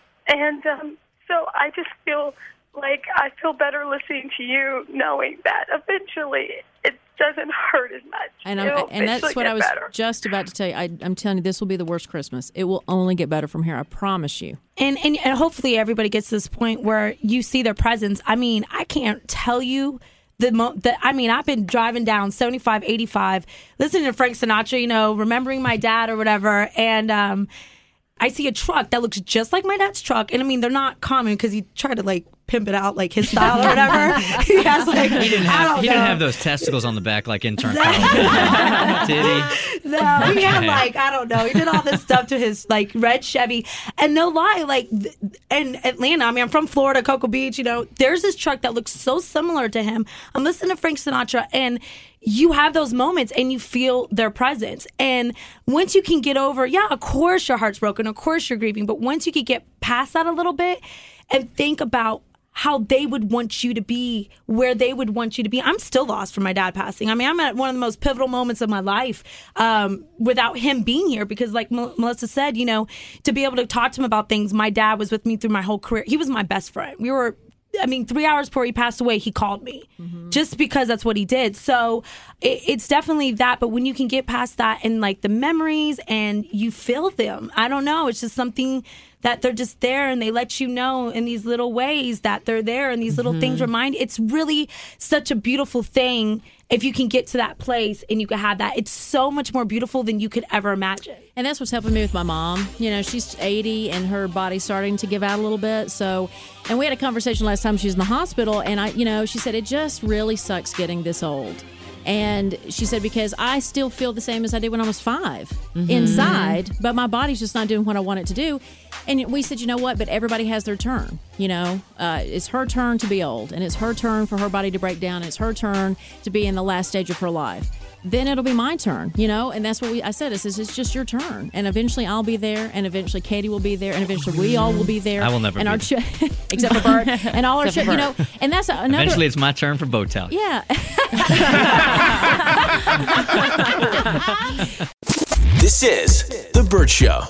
And um, so I just feel like I feel better listening to you, knowing that eventually it doesn't hurt as much. And, It'll I'm, and that's eventually what get I was better. just about to tell you. I, I'm telling you, this will be the worst Christmas. It will only get better from here. I promise you. And, and and hopefully everybody gets to this point where you see their presence. I mean, I can't tell you the, mo- the I mean, I've been driving down seventy-five, eighty-five, listening to Frank Sinatra, you know, remembering my dad or whatever, and um, I see a truck that looks just like my dad's truck. And I mean, they're not common because he tried to like pimp it out like his style or whatever. He has like, He didn't I have, don't he know. didn't have those testicles on the back like intern Carl. Did he? No, he had Okay. like, I don't know. He did all this stuff to his like red Chevy. And no lie, like th- in Atlanta, I mean, I'm from Florida, Cocoa Beach, you know, there's this truck that looks so similar to him. I'm listening to Frank Sinatra and you have those moments and you feel their presence. And once you can get over, yeah, of course your heart's broken, of course you're grieving, but once you can get past that a little bit and think about how they would want you to be, where they would want you to be. I'm still lost from my dad passing. I mean, I'm at one of the most pivotal moments of my life um, without him being here because like M- Melissa said, you know, to be able to talk to him about things, my dad was with me through my whole career. He was my best friend. We were I mean, three hours before he passed away, he called me just because that's what he did. So it, it's definitely that. But when you can get past that and like the memories and you feel them, I don't know. It's just something that they're just there and they let you know in these little ways that they're there and these little Mhm. things remind. It's really such a beautiful thing if you can get to that place and you can have that. It's so much more beautiful than you could ever imagine. And that's what's helping me with my mom. You know, she's eighty and her body's starting to give out a little bit. So, and we had a conversation last time she was in the hospital, and I, you know, she said it just really sucks getting this old. And she said, because I still feel the same as I did when I was five Mhm. inside, but my body's just not doing what I want it to do. And we said, you know what? But everybody has their turn. You know, uh, it's her turn to be old, and it's her turn for her body to break down. And it's her turn to be in the last stage of her life. Then it'll be my turn, you know, and that's what we. I said, "Is it's just your turn, and eventually I'll be there, and eventually Katie will be there, and eventually we all will be there. I will never and be our there. ch- except for Bert, and all our, Except ch- for you know, Bert. and that's another. Eventually, it's my turn for Botox. Yeah. This is The Bert Show.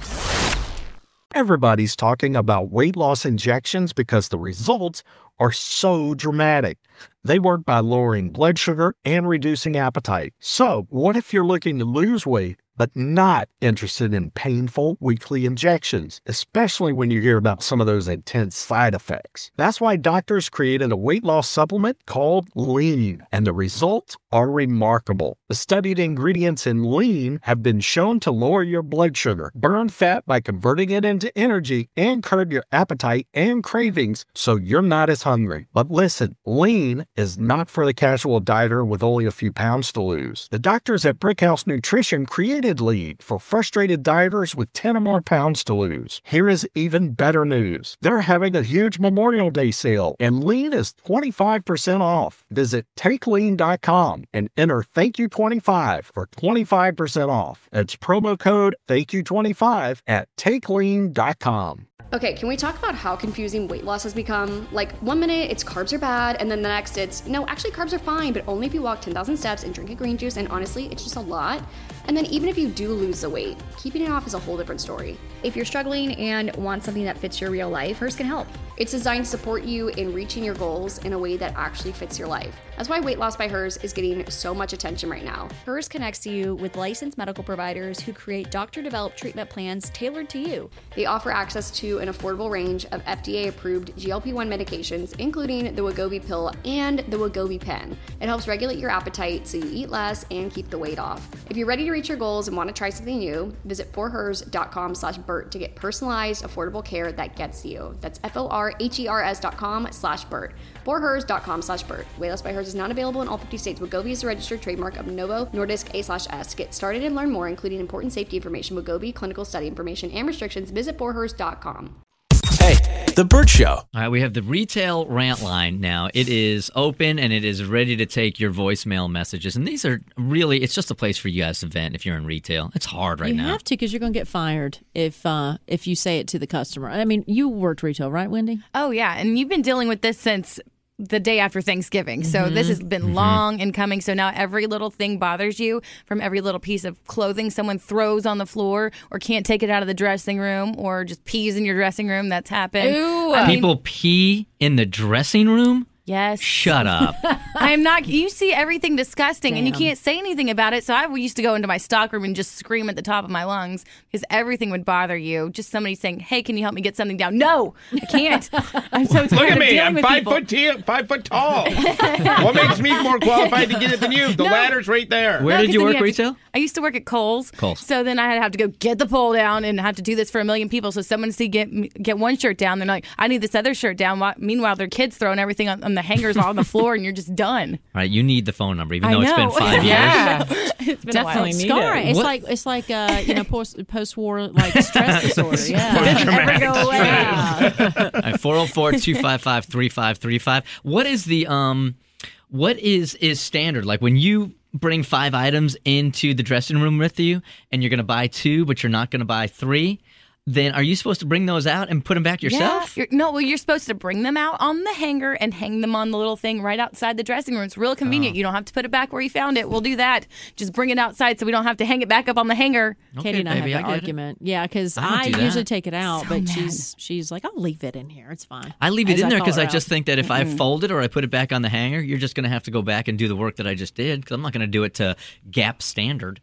Everybody's talking about weight loss injections because the results are so dramatic. They work by lowering blood sugar and reducing appetite. So, what if you're looking to lose weight but not interested in painful weekly injections, especially when you hear about some of those intense side effects? That's why doctors created a weight loss supplement called Lean, and the results are remarkable. The studied ingredients in Lean have been shown to lower your blood sugar, burn fat by converting it into energy, and curb your appetite and cravings so you're not as hungry. But listen, Lean is not for the casual dieter with only a few pounds to lose. The doctors at Brickhouse Nutrition created Lean for frustrated dieters with ten or more pounds to lose. Here is even better news. They're having a huge Memorial Day sale, and Lean is twenty-five percent off. Visit take lean dot com and enter thank you twenty-five for twenty-five percent off. It's promo code thank you twenty-five at take lean dot com. Okay, can we talk about how confusing weight loss has become? Like, one minute it's carbs are bad, and then the next it's, no, actually carbs are fine, but only if you walk ten thousand steps and drink a green juice, and honestly, it's just a lot. And then even if you do lose the weight, keeping it off is a whole different story. If you're struggling and want something that fits your real life, Hers can help. It's designed to support you in reaching your goals in a way that actually fits your life. That's why Weight Loss by Hers is getting so much attention right now. Hers connects you with licensed medical providers who create doctor-developed treatment plans tailored to you. They offer access to an affordable range of F D A-approved G L P one medications, including the Wegovy pill and the Wegovy pen. It helps regulate your appetite so you eat less and keep the weight off. If you're ready to reach your goals and want to try something new, visit forhers dot com slash Bert to get personalized, affordable care that gets you. That's F O R H E R S dot com slash Bert. forhers dot com slash Bert. Weight Loss by Hers is not available in all fifty states. Wegovy is a registered trademark of Novo Nordisk A slash S. To get started and learn more, including important safety information, Wegovy, clinical study information, and restrictions, visit forhers dot com. Hey, The Bert Show. All right, we have the retail rant line now. It is open and it is ready to take your voicemail messages. And these are really, it's just a place for you guys to vent if you're in retail. It's hard right you now. have to, because you're going to get fired if uh, if you say it to the customer. I mean, you worked retail, right, Wendy? Oh, yeah. And you've been dealing with this since the day after Thanksgiving. So this has been Mhm. long in coming. So now every little thing bothers you, from every little piece of clothing someone throws on the floor or can't take it out of the dressing room or just pees in your dressing room. That's happened. Ooh. I mean, People pee in the dressing room? Yes. Shut up. I'm not. You see everything disgusting, and you Damn. can't say anything about it. So I used to go into my stockroom and just scream at the top of my lungs because everything would bother you. Just somebody saying, "Hey, can you help me get something down?" No, I can't. I'm so tired Look at of me. dealing I'm with five people. foot, t- five foot tall. What makes me more qualified to get it than you? The No. ladder's right there. Where No, did 'cause you then work have to- retail? I used to work at Kohl's. Kohl's. So then I had to have to go get the pole down and have to do this for a million people. So someone see get get one shirt down, they're like, "I need this other shirt down." While, meanwhile, their kids throwing everything on, on the hangers on the floor, and you're just done. All right, you need the phone number, even I though it's been know. five Yeah. years. It's been Definitely a while. need Scarring. it. It's What- like it's like uh, you know post post war like stress disorder. Yeah, Post-traumatic Never go away. All right, four oh four, two five five, three five three five. What is the um what is is standard? Like when you bring five items into the dressing room with you and you're going to buy two but you're not going to buy three, then are you supposed to bring those out and put them back yourself? Yeah. You're, no, well, you're supposed to bring them out on the hanger and hang them on the little thing right outside the dressing room. It's real convenient. Oh. You don't have to put it back where you found it. We'll do that. Just bring it outside so we don't have to hang it back up on the hanger. Katie and I baby, have I that get it. argument. Yeah, because I don't I, do that. usually take it out, So but mad. she's she's like, I'll leave it in here. It's fine. I leave it As in there call because her I out. just think that if I fold it or I put it back on the hanger, you're just going to have to go back and do the work that I just did because I'm not going to do it to Gap standard.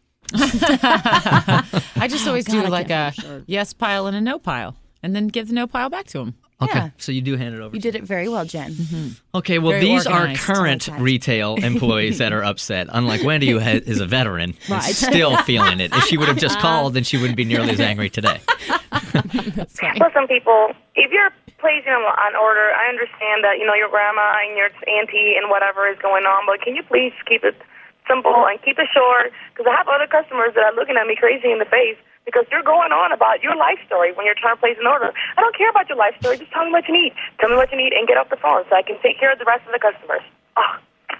I just always God, do I like a can't for sure. yes pile and a no pile, and then give the no pile back to him. Okay, Yeah. so you do hand it over. You did it very well, Jen. Okay, well, Very these organized. are current retail employees that are upset. Unlike Wendy, who ha- is a veteran, Right. who's still feeling it. If she would have just called, then she wouldn't be nearly as angry today. Listen, people, if you're placing them on order, I understand that, you know, your grandma and your auntie and whatever is going on, but can you please keep it simple and keep it short? Because I have other customers that are looking at me crazy in the face because you're going on about your life story when you're trying to place an order. I don't care about your life story. Just tell me what you need. Tell me what you need and get off the phone so I can take care of the rest of the customers. Oh.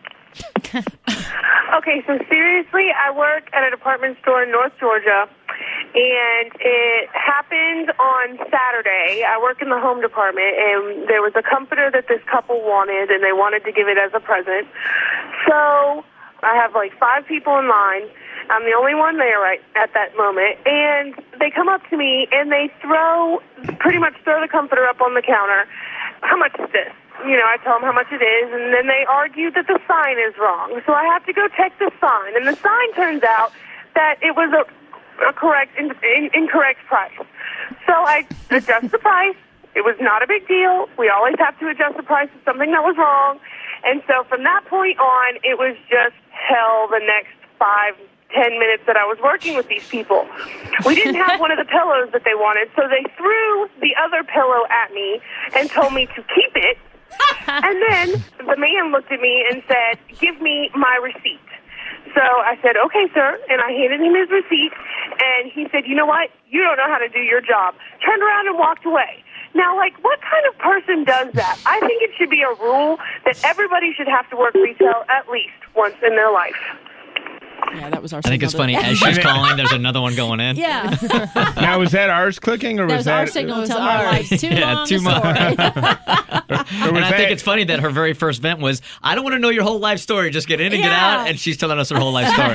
Okay, so seriously, I work at a department store in North Georgia, and it happened on Saturday. I work in the home department, and there was a comforter that this couple wanted, and they wanted to give it as a present. So I have like five people in line. I'm the only one there right at that moment, and they come up to me, and they throw, pretty much throw the comforter up on the counter. How much is this? You know, I tell them how much it is, and then they argue that the sign is wrong. So I have to go check the sign, and the sign turns out that it was a, a correct, in, in, incorrect price. So I adjust the price. It was not a big deal. We always have to adjust the price of something that was wrong. And so from that point on, it was just hell the next five, ten minutes that I was working with these people. We didn't have one of the pillows that they wanted, so they threw the other pillow at me and told me to keep it. And then the man looked at me and said, "Give me my receipt." So I said, "Okay, sir," and I handed him his receipt, and he said, "You know what? You don't know how to do your job." Turned around and walked away. Now, like, what kind of person does that? I think it should be a rule that everybody should have to work retail at least once in their life. Yeah, that was our I think it's funny. As she's calling, there's another one going in. Yeah. Now, was that ours clicking, or That was was that our signal to tell her our life's too yeah, long too a much. story. And I that- think it's funny that her very first vent was, "I don't want to know your whole life story. Just get in and get Yeah. out." And she's telling us her whole life story.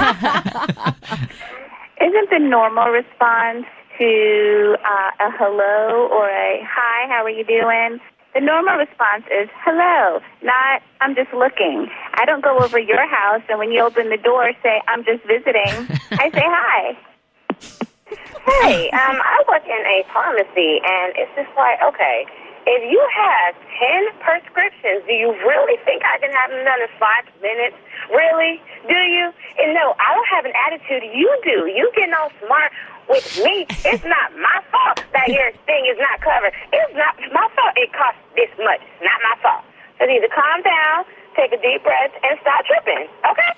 Isn't the normal response to uh, a hello or a hi, how are you doing? The normal response is hello, not I'm just looking. I don't go over your house, and when you open the door, say I'm just visiting. I say hi. Hey, um, I work in a pharmacy, and it's just like, okay, if you have ten prescriptions, do you really think I can have them done in five minutes? Really? Do you? And no, I don't have an attitude. You do. You getting all smart with me. It's not my fault that your thing is not covered. It's not my fault it costs this much. It's not my fault. So either calm down, take a deep breath, and stop tripping, okay?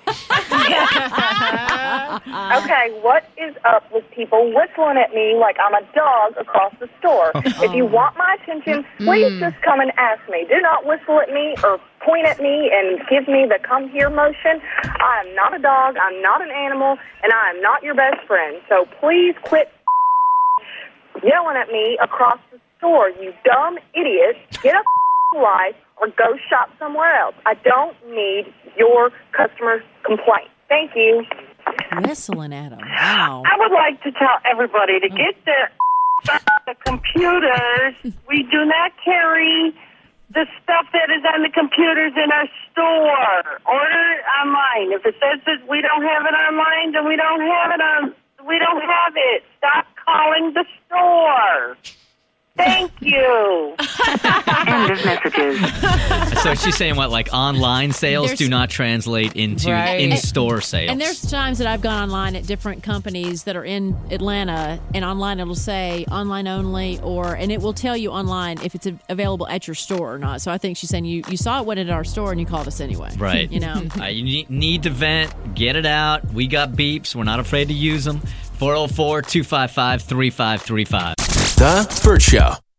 Okay, what is up with people whistling at me like I'm a dog across the store? If you want my attention, please just come and ask me. Do not whistle at me or point at me and give me the come here motion. I am not a dog, I'm not an animal, and I am not your best friend. So please quit yelling at me across the store, you dumb idiot. Get a life or go shop somewhere else. I don't need your customer complaint. Thank you. Wrestling at them. Wow. I would like to tell everybody to get their the computers. We do not carry the stuff that is on the computers in our store. Order it online. If it says that we don't have it online, then we don't have it on. We don't have it. Stop calling the store. Thank you. End of messages. So she's saying what, like online sales There's- do not translate into Right. in-store sales. And there's times that I've gone online at different companies that are in Atlanta, and online it'll say online only, or and it will tell you online if it's a- available at your store or not. So I think she's saying you, you saw it went at our store and you called us anyway. Right. You know. Uh, you need, need to vent. Get it out. We got beeps. We're not afraid to use them. four oh four, two five five, three five three five. The Burt Show.